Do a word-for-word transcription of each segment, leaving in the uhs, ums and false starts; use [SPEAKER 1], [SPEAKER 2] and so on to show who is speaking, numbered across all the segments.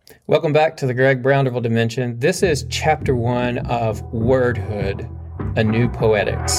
[SPEAKER 1] Welcome back to the Greg Brownderville Dimension. This is chapter one of Wordhood, A New Poetics.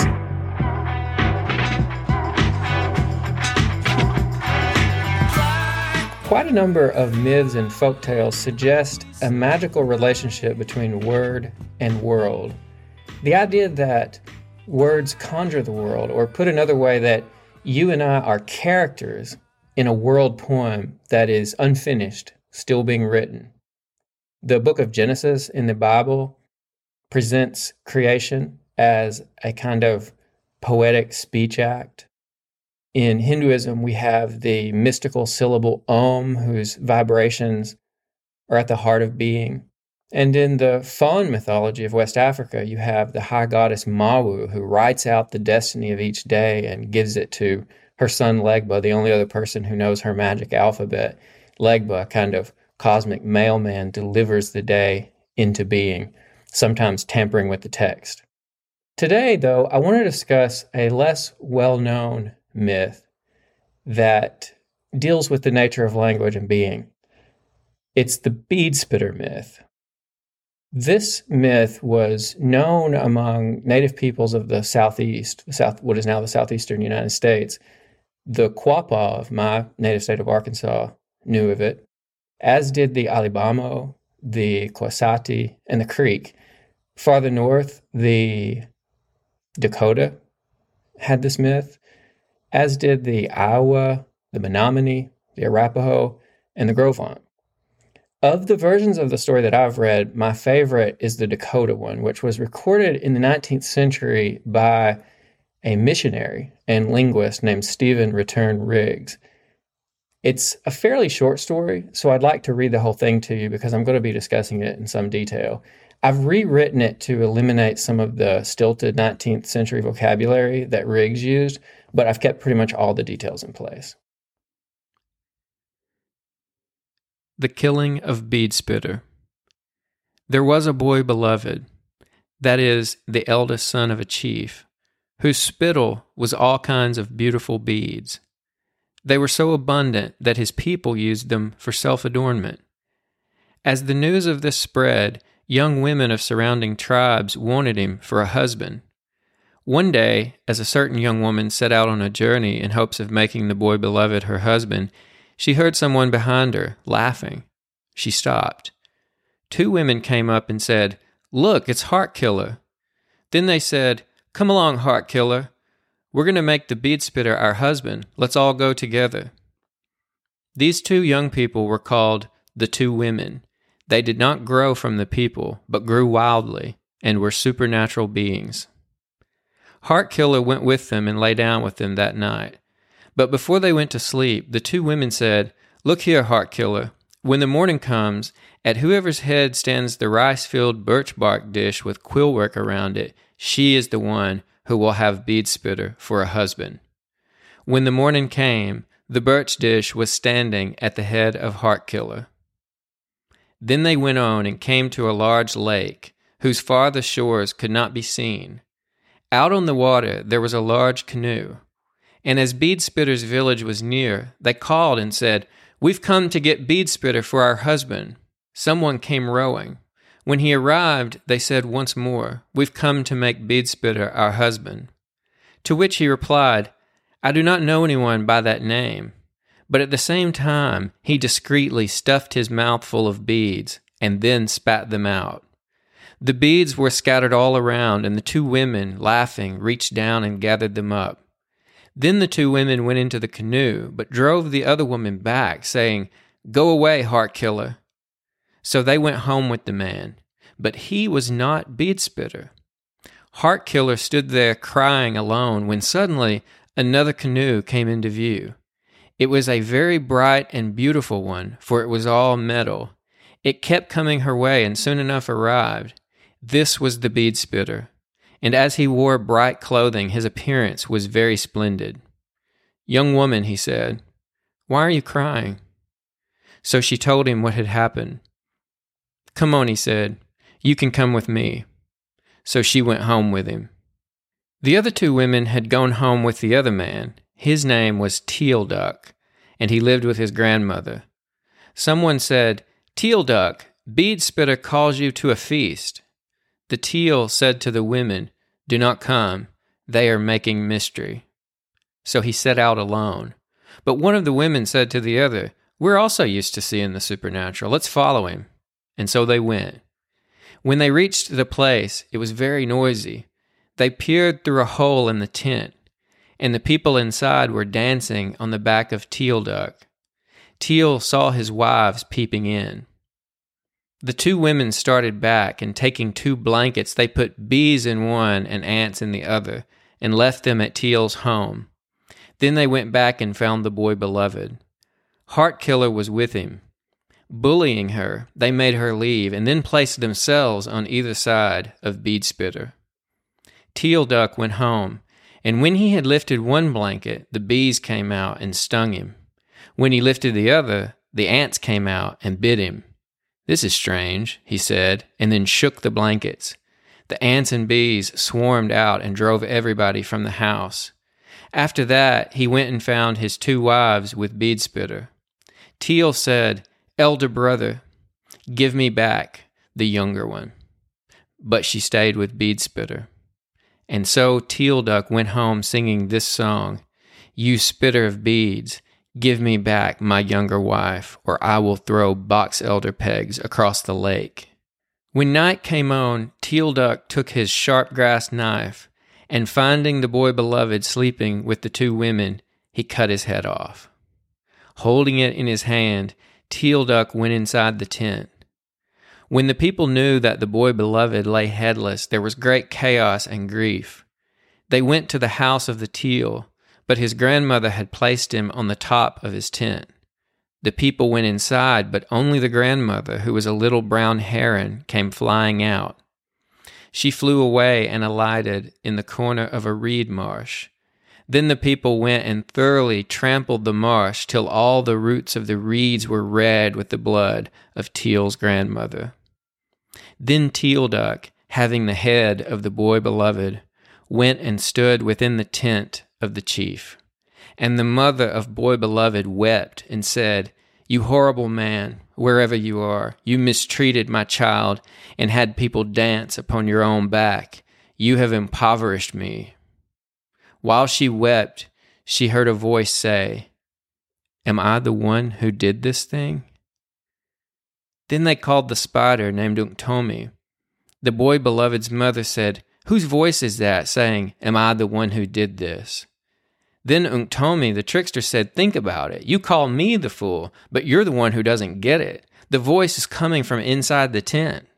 [SPEAKER 1] Quite a number of myths and folktales suggest a magical relationship between word and world. The idea that words conjure the world, or put another way, that you and I are characters in a world poem that is unfinished, still being written. The book of Genesis in the Bible presents creation as a kind of poetic speech act. In Hinduism, we have the mystical syllable Om, whose vibrations are at the heart of being. And in the faun mythology of West Africa, you have the high goddess Mawu, who writes out the destiny of each day and gives it to her son Legba, the only other person who knows her magic alphabet. Legba, a kind of cosmic mailman, delivers the day into being, sometimes tampering with the text. Today, though, I want to discuss a less well-known myth that deals with the nature of language and being. It's the bead spitter myth. This myth was known among native peoples of the Southeast, the South, what is now the southeastern United States. The Quapaw of my native state of Arkansas knew of it, as did the Alibamo, the Kwasati, and the Creek. Farther north, the Dakota had this myth, as did the Iowa, the Menominee, the Arapaho, and the Gros Ventre. Of the versions of the story that I've read, my favorite is the Dakota one, which was recorded in the nineteenth century by a missionary and linguist named Stephen Return Riggs. It's a fairly short story, so I'd like to read the whole thing to you because I'm going to be discussing it in some detail. I've rewritten it to eliminate some of the stilted nineteenth century vocabulary that Riggs used, but I've kept pretty much all the details in place.
[SPEAKER 2] The Killing of Bead Spitter. There was a boy beloved, that is, the eldest son of a chief, whose spittle was all kinds of beautiful beads. They were so abundant that his people used them for self-adornment. As the news of this spread, young women of surrounding tribes wanted him for a husband. One day, as a certain young woman set out on a journey in hopes of making the boy beloved her husband, she heard someone behind her, laughing. She stopped. Two women came up and said, "Look, it's Heart Killer." Then they said, "Come along, Heart Killer. We're going to make the bead spitter our husband. Let's all go together." These two young people were called the two women. They did not grow from the people, but grew wildly, and were supernatural beings. Heart Killer went with them and lay down with them that night. But before they went to sleep, the two women said, "Look here, Heart Killer. When the morning comes, at whoever's head stands the rice-filled birch bark dish with quillwork around it, she is the one who will have Bead Spitter for a husband." When the morning came, the birch dish was standing at the head of Heart Killer. Then they went on and came to a large lake, whose farther shores could not be seen. Out on the water there was a large canoe. And as Bead Spitter's village was near, they called and said, "We've come to get Bead Spitter for our husband." Someone came rowing. When he arrived, they said once more, "We've come to make Bead Spitter our husband." To which he replied, "I do not know anyone by that name." But at the same time, he discreetly stuffed his mouth full of beads and then spat them out. The beads were scattered all around, and the two women, laughing, reached down and gathered them up. Then the two women went into the canoe, but drove the other woman back, saying, "Go away, Heart Killer." So they went home with the man, but he was not Bead Spitter. Heart Killer stood there crying alone when suddenly another canoe came into view. It was a very bright and beautiful one, for it was all metal. It kept coming her way and soon enough arrived. This was the Bead Spitter, and as he wore bright clothing, his appearance was very splendid. "Young woman," he said, "why are you crying?" So she told him what had happened. "Come on," he said, "you can come with me." So she went home with him. The other two women had gone home with the other man. His name was Teal Duck, and he lived with his grandmother. Someone said, Teal duck, Bead Spitter calls you to a feast. The teal said to the women, do not come, they are making mystery. So he set out alone. But one of the women said to the other, we're also used to seeing the supernatural, let's follow him. And so they went. When they reached the place, it was very noisy. They peered through a hole in the tent, and the people inside were dancing on the back of Teal duck. Teal saw his wives peeping in. The two women started back, and taking two blankets, they put bees in one and ants in the other, and left them at Teal's home. Then they went back and found the boy beloved. Heartkiller was with him. Bullying her, they made her leave, and then placed themselves on either side of Bead Spitter. Teal duck went home, and when he had lifted one blanket, the bees came out and stung him. When he lifted the other, the ants came out and bit him. This is strange, he said, and then shook the blankets. The ants and bees swarmed out and drove everybody from the house. After that, he went and found his two wives with Bead Spitter. Teal said, elder brother, give me back the younger one. But she stayed with Bead Spitter. And so Teal duck went home singing this song, you spitter of beads, give me back my younger wife, or I will throw box elder pegs across the lake. When night came on, Teal duck took his sharp grass knife, and finding the boy beloved sleeping with the two women, he cut his head off. Holding it in his hand, Teal duck went inside the tent. When the people knew that the boy beloved lay headless, there was great chaos and grief. They went to the house of the teal, but his grandmother had placed him on the top of his tent. The people went inside, but only the grandmother, who was a little brown heron, came flying out. She flew away and alighted in the corner of a reed marsh. Then the people went and thoroughly trampled the marsh till all the roots of the reeds were red with the blood of Teal's grandmother. Then Teal duck, having the head of the boy beloved, went and stood within the tent of the chief. And the mother of boy beloved wept and said, you horrible man, wherever you are, you mistreated my child and had people dance upon your own back. You have impoverished me. While she wept, she heard a voice say, am I the one who did this thing? Then they called the spider named Unktomi. The boy beloved's mother said, whose voice is that saying, am I the one who did this? Then Unktomi, the trickster, said, think about it. You call me the fool, but you're the one who doesn't get it. The voice is coming from inside the tent.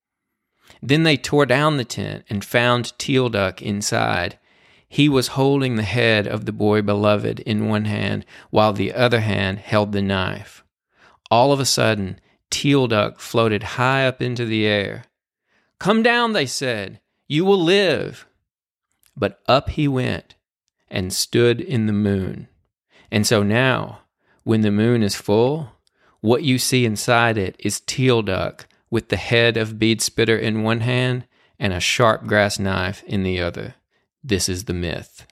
[SPEAKER 2] Then they tore down the tent and found Teal duck inside. He was holding the head of the boy beloved in one hand, while the other hand held the knife. All of a sudden, Teal duck floated high up into the air. Come down, they said. You will live. But up he went and stood in the moon. And so now, when the moon is full, what you see inside it is Teal duck with the head of Bead Spitter in one hand and a sharp grass knife in the other. This is the myth.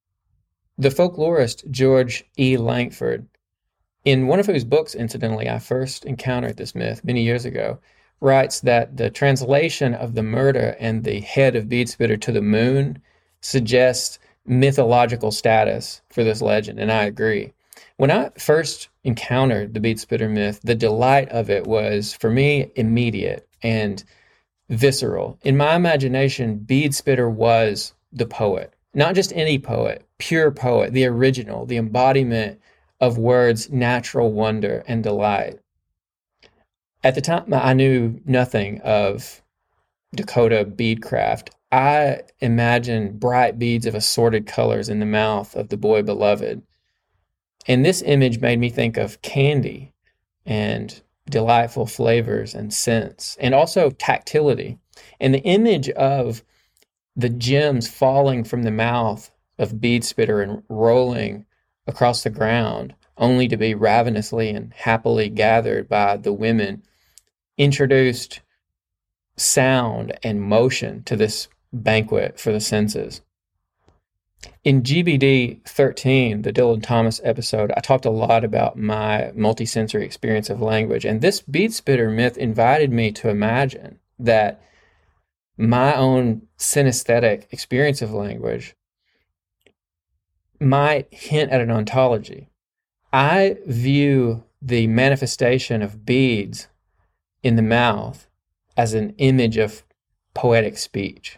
[SPEAKER 1] The folklorist George E. Langford, in one of whose books, incidentally, I first encountered this myth many years ago, writes that the translation of the murder and the head of Bead Spitter to the moon suggests mythological status for this legend, and I agree. When I first encountered the Bead Spitter myth, the delight of it was, for me, immediate and visceral. In my imagination, Bead Spitter was the poet, not just any poet, pure poet, the original, the embodiment of words' natural wonder and delight. At the time, I knew nothing of Dakota beadcraft. I imagined bright beads of assorted colors in the mouth of the boy beloved. And this image made me think of candy and delightful flavors and scents, and also tactility. And the image of the gems falling from the mouth of Bead Spitter and rolling across the ground, only to be ravenously and happily gathered by the women, introduced sound and motion to this banquet for the senses. In G B D thirteen, the Dylan Thomas episode, I talked a lot about my multisensory experience of language. And this bead spitter myth invited me to imagine that my own synesthetic experience of language might hint at an ontology. I view the manifestation of beads in the mouth as an image of poetic speech.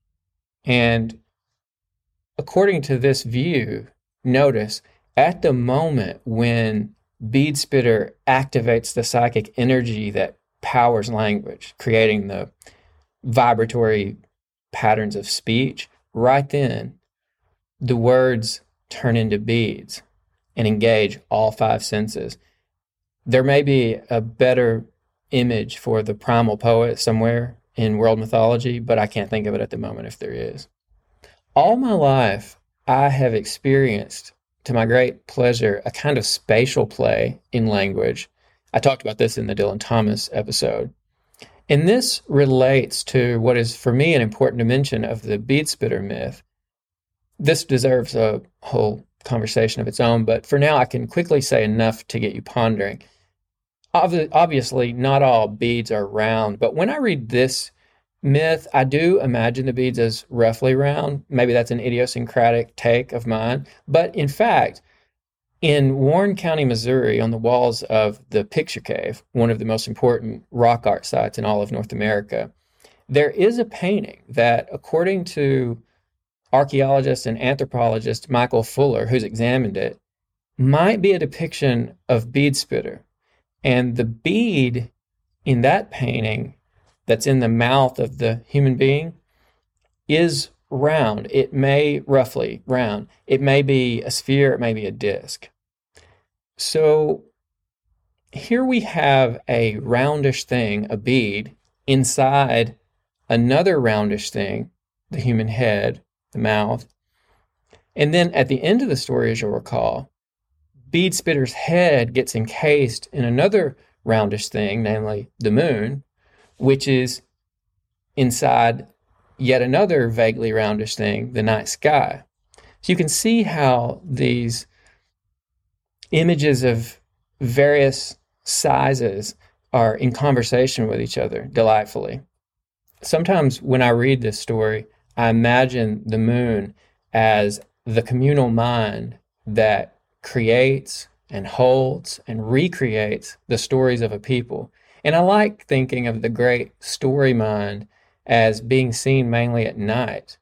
[SPEAKER 1] And according to this view, notice at the moment when bead spitter activates the psychic energy that powers language, creating the vibratory patterns of speech, right then the words turn into beads and engage all five senses. There may be a better image for the primal poet somewhere in world mythology, but I can't think of it at the moment if there is. All my life, I have experienced, to my great pleasure, a kind of spatial play in language. I talked about this in the Dylan Thomas episode. And this relates to what is, for me, an important dimension of the bead spitter myth. This deserves a whole conversation of its own, but for now I can quickly say enough to get you pondering. Ob- obviously, not all beads are round, but when I read this myth, I do imagine the beads as roughly round. Maybe that's an idiosyncratic take of mine. But in fact, in Warren County, Missouri, on the walls of the Picture Cave, one of the most important rock art sites in all of North America, there is a painting that, according to archaeologist and anthropologist Michael Fuller, who's examined it, might be a depiction of bead spitter. And the bead in that painting that's in the mouth of the human being is round. It may, roughly round, it may be a sphere, it may be a disc. So here we have a roundish thing, a bead, inside another roundish thing, the human head, the mouth. And then at the end of the story, as you'll recall, bead spitter's head gets encased in another roundish thing, namely the moon, which is inside yet another vaguely roundish thing, the night sky. So you can see how these images of various sizes are in conversation with each other delightfully. Sometimes when I read this story, I imagine the moon as the communal mind that creates and holds and recreates the stories of a people. And I like thinking of the great story mind as being seen mainly at night,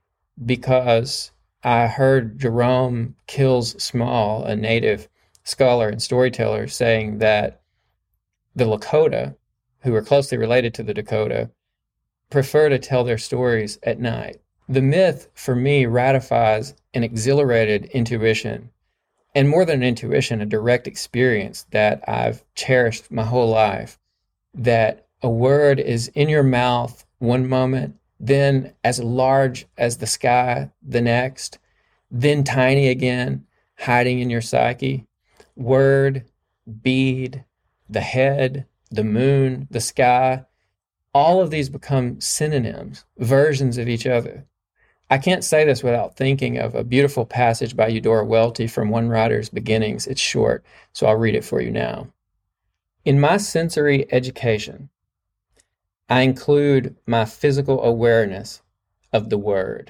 [SPEAKER 1] because I heard Jerome Kills Small, a native scholar and storyteller, saying that the Lakota, who are closely related to the Dakota, prefer to tell their stories at night. The myth, for me, ratifies an exhilarated intuition, and more than an intuition, a direct experience that I've cherished my whole life, that a word is in your mouth one moment, then as large as the sky the next, then tiny again, hiding in your psyche. Word, bead, the head, the moon, the sky, all of these become synonyms, versions of each other. I can't say this without thinking of a beautiful passage by Eudora Welty from One Writer's Beginnings. It's short, so I'll read it for you now. In my sensory education, I include my physical awareness of the word,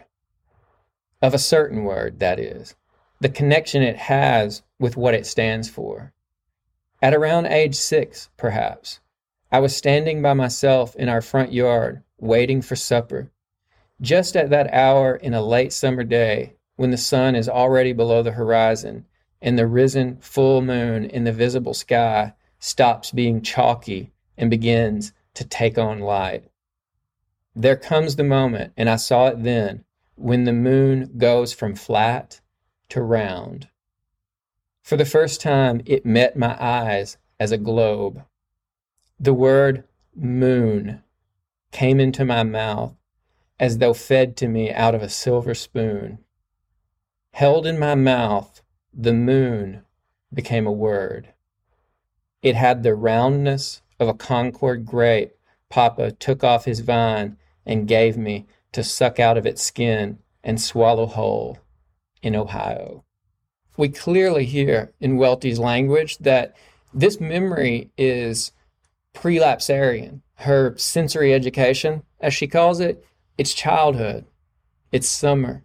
[SPEAKER 1] of a certain word, that is, the connection it has with what it stands for. At around age six, perhaps, I was standing by myself in our front yard, waiting for supper. Just at that hour in a late summer day, when the sun is already below the horizon and the risen full moon in the visible sky stops being chalky and begins to take on light. There comes the moment, and I saw it then, when the moon goes from flat to round. For the first time, it met my eyes as a globe. The word moon came into my mouth as though fed to me out of a silver spoon. Held in my mouth, the moon became a word. It had the roundness of a Concord grape Papa took off his vine and gave me to suck out of its skin and swallow whole. in Ohio. We clearly hear in Welty's language that this memory is prelapsarian. Her sensory education, as she calls it, it's childhood, it's summer,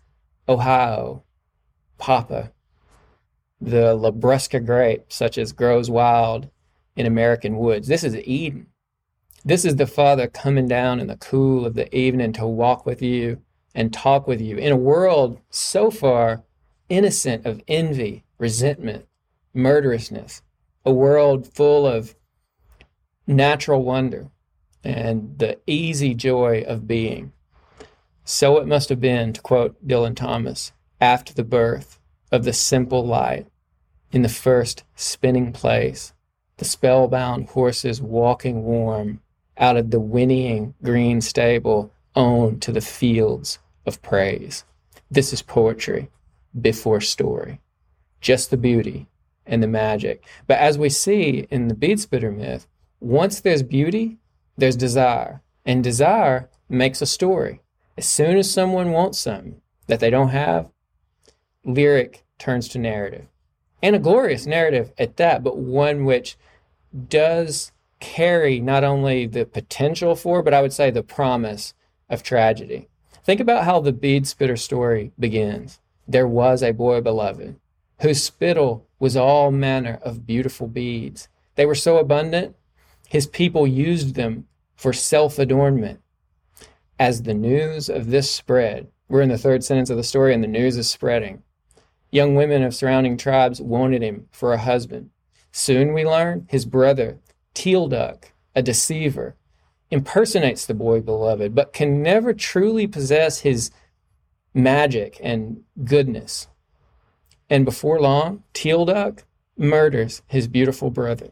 [SPEAKER 1] Ohio, Papa, the Labrusca grape, such as grows wild in American woods. This is Eden. This is the Father coming down in the cool of the evening to walk with you and talk with you in a world so far innocent of envy, resentment, murderousness, a world full of natural wonder and the easy joy of being. So it must have been, to quote Dylan Thomas, after the birth of the simple light in the first spinning place, the spellbound horses walking warm out of the whinnying green stable on to the fields of praise. This is poetry before story, just the beauty and the magic. But as we see in the bead spitter myth, once there's beauty, there's desire, and desire makes a story. As soon as someone wants something that they don't have, lyric turns to narrative, and a glorious narrative at that, but one which does carry not only the potential for, but I would say the promise of tragedy. Think about how the bead spitter story begins. There was a boy beloved, whose spittle was all manner of beautiful beads. They were so abundant, his people used them for self-adornment. As the news of this spread, we're in the third sentence of the story, and the news is spreading. Young women of surrounding tribes wanted him for a husband. Soon we learn his brother, Teal Duck, a deceiver, impersonates the boy beloved, but can never truly possess his magic and goodness. And before long, Teal Duck murders his beautiful brother.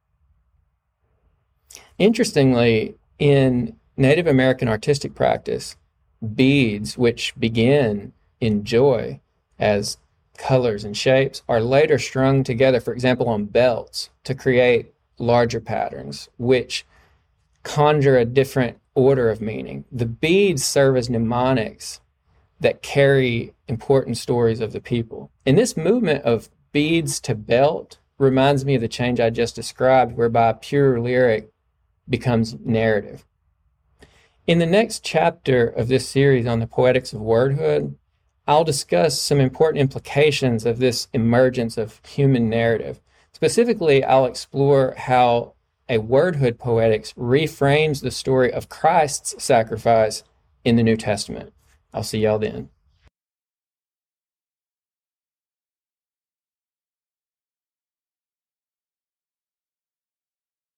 [SPEAKER 1] Interestingly, in Native American artistic practice, beads, which begin in joy as colors and shapes, are later strung together, for example, on belts to create larger patterns, which conjure a different order of meaning. The beads serve as mnemonics that carry important stories of the people. And this movement of beads to belt reminds me of the change I just described, whereby pure lyric becomes narrative. In the next chapter of this series on the poetics of wordhood, I'll discuss some important implications of this emergence of human narrative. Specifically, I'll explore how a wordhood poetics reframes the story of Christ's sacrifice in the New Testament. I'll see y'all then.